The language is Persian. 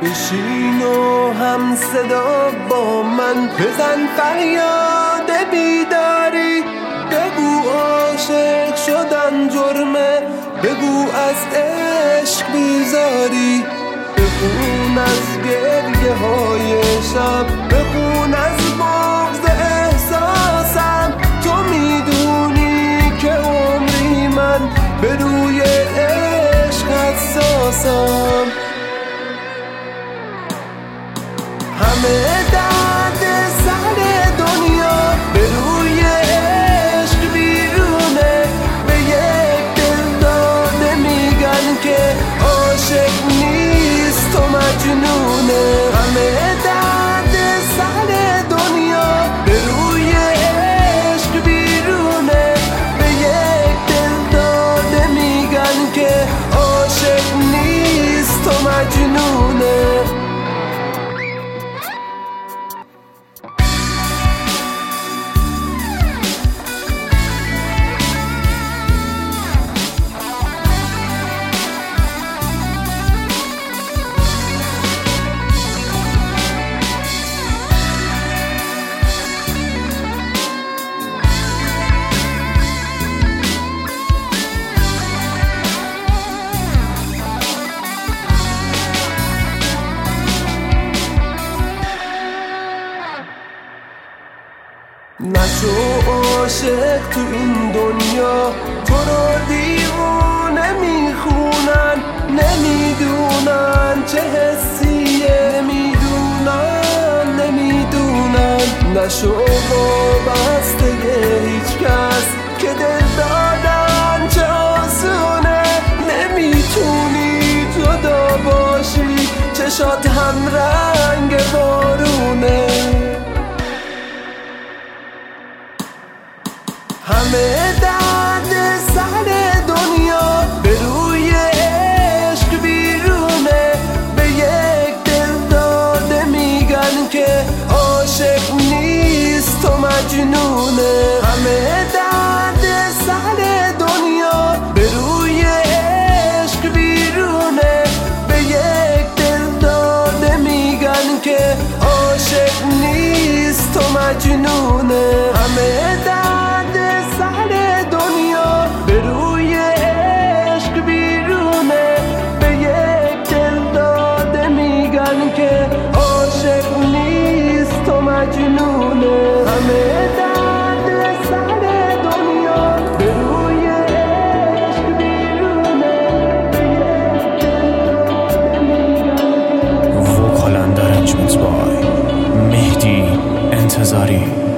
بشین و هم صدا با من بزن فریاد بیداری. بگو عاشق شدن جرمه، بگو از عشق بیزاری. بخون از گریه های شب، بخون از بغض احساسم. تو میدونی که عمری من به روی عشق حساسم. همه درد سر دنیا به روی عشق بیرونه. به یک دل داده میگن که عاشق نیست و مجنونه. همه درد سر دنیا به روی عشق بیرونه. به یک دل داده میگن که عاشق نیست و مجنونه. نشو عاشق تو این دنیا، تو رو دیوونه میخونن. نمیدونن چه حسیه، نمیدونن. نشو وابسته هیچ کس که دل دادن چه آسونه. نمیتونی جدا باشی، چشات هم رنگ بارونه. همه درد سر دنیا به روی عشق بیرونه. به یک دل داده میگن که عاشق نیست و مجنونه. همه درد سر دنیا به روی عشق بیرونه. به یک دل داده میگن که عاشق نیست و مجنونه. همه درد سر دنیا به روی عشق بیرونه. به یک دل داده میگن که عاشق نیست و مجنونه. همه درد سر دنیا به روی عشق بیرونه. به یک دل داده میگن که وکال اند ارنجمنت بای مهدی انتظاری.